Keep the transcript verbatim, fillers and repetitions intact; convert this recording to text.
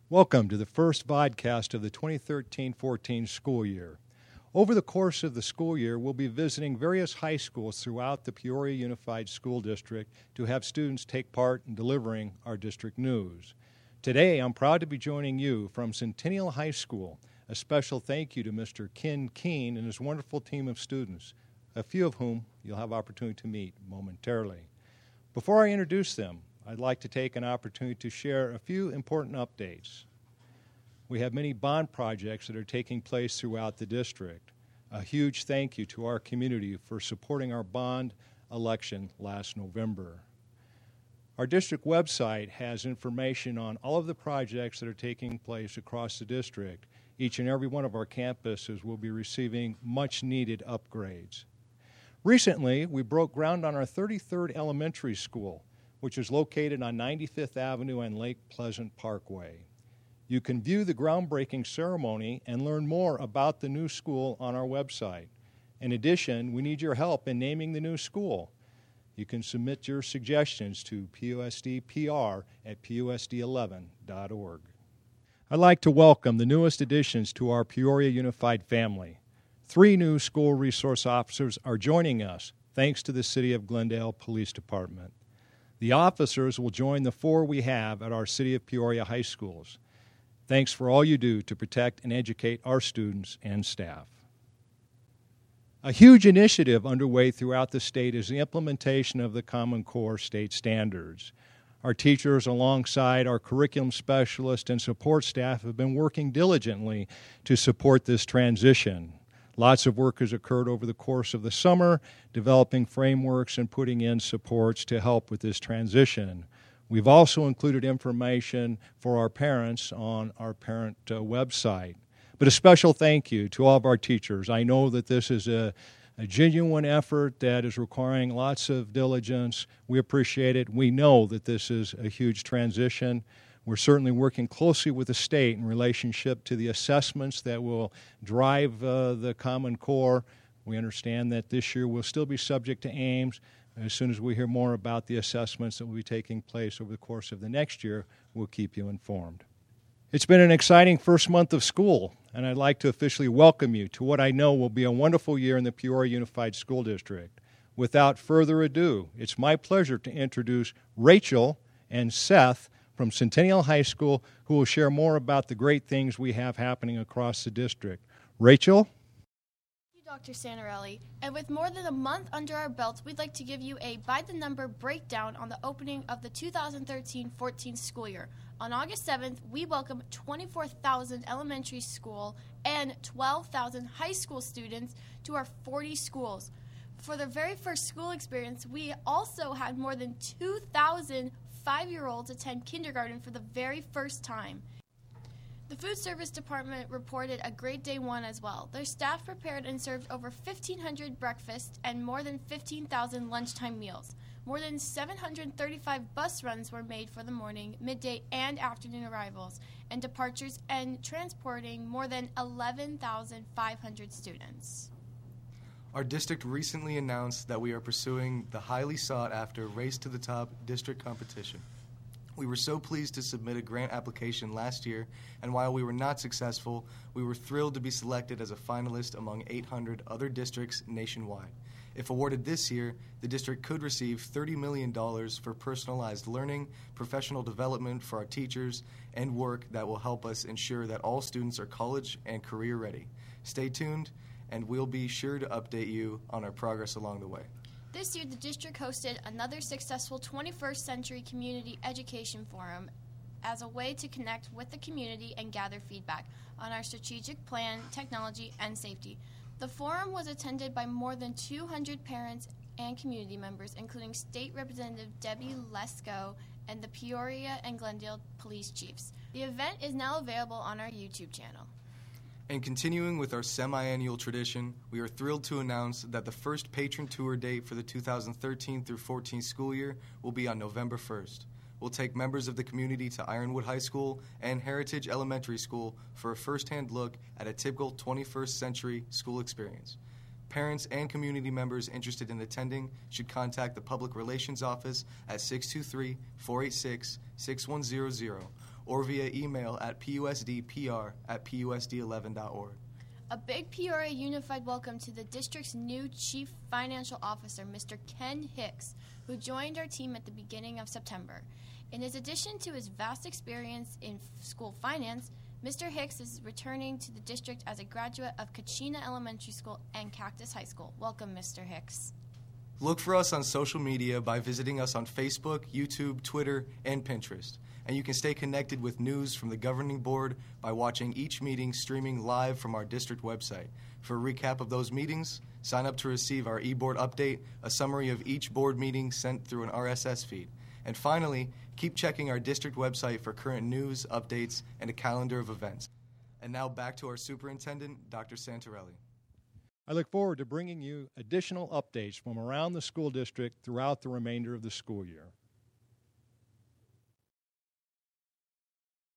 Welcome to the first vodcast of the twenty thirteen fourteen school year. Over the course of the school year, we'll be visiting various high schools throughout the Peoria Unified School District to have students take part in delivering our district news. Today, I'm proud to be joining you from Centennial High School. A special thank you to Mister Ken Keene and his wonderful team of students, a few of whom you'll have opportunity to meet momentarily. Before I introduce them, I'd like to take an opportunity to share a few important updates. We have many bond projects that are taking place throughout the district. A huge thank you to our community for supporting our bond election last November. Our district website has information on all of the projects that are taking place across the district. Each and every one of our campuses will be receiving much-needed upgrades. Recently, we broke ground on our thirty-third elementary school, which is located on ninety-fifth Avenue and Lake Pleasant Parkway. You can view the groundbreaking ceremony and learn more about the new school on our website. In addition, we need your help in naming the new school. You can submit your suggestions to P U S D P R at P U S D eleven dot org. I'd like to welcome the newest additions to our Peoria Unified family. Three new school resource officers are joining us, thanks to the City of Glendale Police Department. The officers will join the four we have at our City of Peoria high schools. Thanks for all you do to protect and educate our students and staff. A huge initiative underway throughout the state is the implementation of the Common Core state standards. Our teachers, alongside our curriculum specialists and support staff, have been working diligently to support this transition. Lots of work has occurred over the course of the summer, developing frameworks and putting in supports to help with this transition. We've also included information for our parents on our parent uh, website. But a special thank you to all of our teachers. I know that this is a, a genuine effort that is requiring lots of diligence. We appreciate it. We know that this is a huge transition. We're certainly working closely with the state in relationship to the assessments that will drive uh, the Common Core. We understand that this year will still be subject to Ames. As soon as we hear more about the assessments that will be taking place over the course of the next year, we'll keep you informed. It's been an exciting first month of school, and I'd like to officially welcome you to what I know will be a wonderful year in the Peoria Unified School District. Without further ado, it's my pleasure to introduce Rachel and Seth from Centennial High School, who will share more about the great things we have happening across the district. Rachel? Thank you, Doctor Santarelli. And with more than a month under our belts, we'd like to give you a by-the-number breakdown on the opening of the two thousand thirteen fourteen school year. On August seventh, we welcome twenty-four thousand elementary school and twelve thousand high school students to our forty schools. For the very first school experience, we also had more than two thousand five-year-olds attend kindergarten for the very first time. The food service department reported a great day one as well. Their staff prepared and served over fifteen hundred breakfasts and more than fifteen thousand lunchtime meals. More than seven hundred thirty-five bus runs were made for the morning, midday, and afternoon arrivals and departures, and transporting more than eleven thousand five hundred students. Our district recently announced that we are pursuing the highly sought-after Race to the Top district competition. We were so pleased to submit a grant application last year, and while we were not successful, we were thrilled to be selected as a finalist among eight hundred other districts nationwide. If awarded this year, the district could receive thirty million dollars for personalized learning, professional development for our teachers, and work that will help us ensure that all students are college and career ready. Stay tuned, and we'll be sure to update you on our progress along the way. This year, the district hosted another successful twenty-first century Community Education Forum as a way to connect with the community and gather feedback on our strategic plan, technology, and safety. The forum was attended by more than two hundred parents and community members, including State Representative Debbie Lesko and the Peoria and Glendale police chiefs. The event is now available on our YouTube channel. And continuing with our semi-annual tradition, we are thrilled to announce that the first patron tour date for the two thousand thirteen through fourteen school year will be on November first. We'll take members of the community to Ironwood High School and Heritage Elementary School for a first-hand look at a typical twenty-first century school experience. Parents and community members interested in attending should contact the Public Relations Office at six two three, four eight six, six one zero zero or via email at pusdpr at pusd eleven dot org. A big Peoria Unified welcome to the district's new Chief Financial Officer, Mister Ken Hicks, who joined our team at the beginning of September. In his addition to his vast experience in f- school finance, Mister Hicks is returning to the district as a graduate of Kachina Elementary School and Cactus High School. Welcome, Mister Hicks. Look for us on social media by visiting us on Facebook, YouTube, Twitter, and Pinterest. And you can stay connected with news from the governing board by watching each meeting streaming live from our district website. For a recap of those meetings, sign up to receive our e-board update, a summary of each board meeting sent through an R S S feed. And finally, keep checking our district website for current news, updates, and a calendar of events. And now back to our superintendent, Doctor Santarelli. I look forward to bringing you additional updates from around the school district throughout the remainder of the school year.